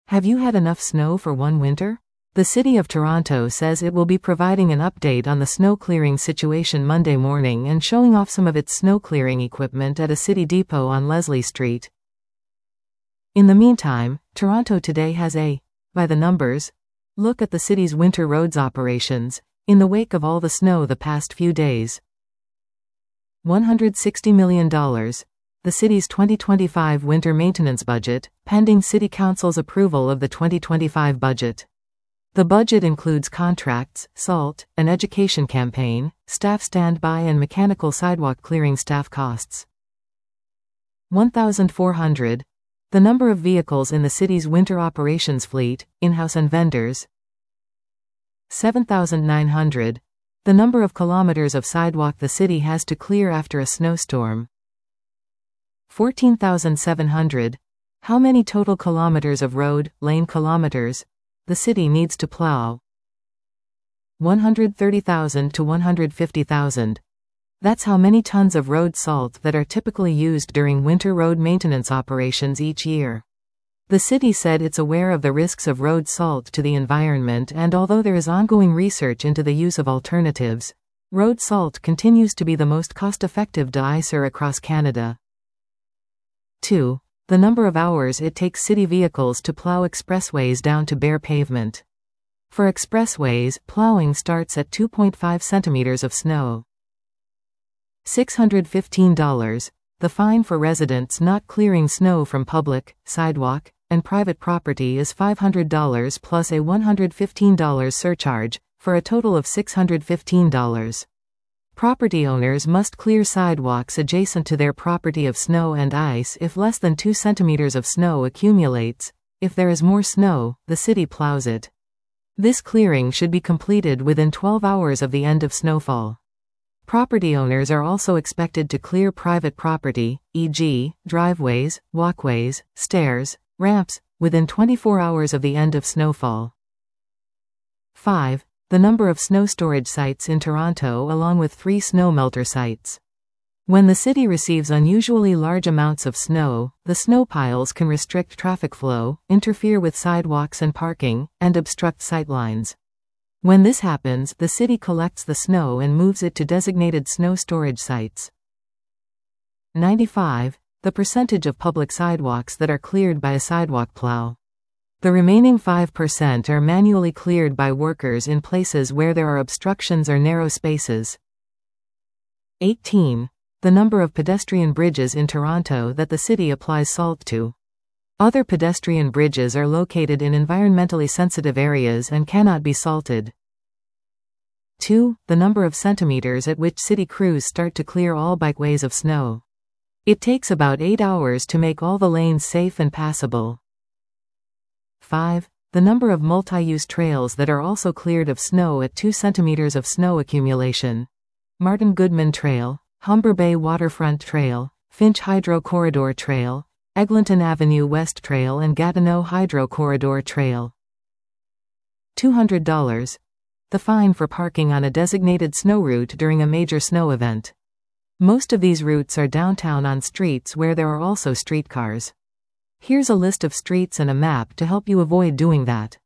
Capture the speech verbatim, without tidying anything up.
Have you had enough snow for one winter? The City of Toronto says it will be providing an update on the snow clearing situation Monday morning and showing off some of its snow clearing equipment at a city depot on Leslie Street. In the meantime, Toronto Today has a, by the numbers, look at the city's winter roads operations, in the wake of all the snow the past few days. one hundred sixty million dollars. The city's twenty twenty-five winter maintenance budget, pending City Council's approval of the twenty twenty-five budget. The budget includes contracts, salt, an education campaign, staff standby and mechanical sidewalk clearing staff costs. one thousand four hundred. The number of vehicles in the city's winter operations fleet, in-house and vendors. seven thousand nine hundred. The number of kilometers of sidewalk the city has to clear after a snowstorm. fourteen thousand seven hundred. How many total kilometers of road, lane kilometers, the city needs to plow? one hundred thirty thousand to one hundred fifty thousand. That's how many tons of road salt that are typically used during winter road maintenance operations each year. The city said it's aware of the risks of road salt to the environment, and although there is ongoing research into the use of alternatives, road salt continues to be the most cost-effective de-icer across Canada. two. The number of hours it takes city vehicles to plow expressways down to bare pavement. For expressways, plowing starts at two point five centimeters of snow. six hundred fifteen dollars. The fine for residents not clearing snow from public, sidewalk, and private property is five hundred dollars plus a one hundred fifteen dollars surcharge, for a total of six hundred fifteen dollars. Property owners must clear sidewalks adjacent to their property of snow and ice if less than two centimeters of snow accumulates. If there is more snow, the city plows it. This clearing should be completed within twelve hours of the end of snowfall. Property owners are also expected to clear private property, for example, driveways, walkways, stairs, ramps, within twenty-four hours of the end of snowfall. five. The number of snow storage sites in Toronto along with three snow melter sites. When the city receives unusually large amounts of snow, the snow piles can restrict traffic flow, interfere with sidewalks and parking, and obstruct sightlines. When this happens, the city collects the snow and moves it to designated snow storage sites. ninety-five. The percentage of public sidewalks that are cleared by a sidewalk plow. The remaining five percent are manually cleared by workers in places where there are obstructions or narrow spaces. eighteen. The number of pedestrian bridges in Toronto that the city applies salt to. Other pedestrian bridges are located in environmentally sensitive areas and cannot be salted. two. The number of centimeters at which city crews start to clear all bikeways of snow. It takes about eight hours to make all the lanes safe and passable. five. The number of multi-use trails that are also cleared of snow at two centimeters of snow accumulation. Martin Goodman Trail, Humber Bay Waterfront Trail, Finch Hydro Corridor Trail, Eglinton Avenue West Trail and Gatineau Hydro Corridor Trail. two hundred dollars. The fine for parking on a designated snow route during a major snow event. Most of these routes are downtown on streets where there are also streetcars. Here's a list of streets and a map to help you avoid doing that.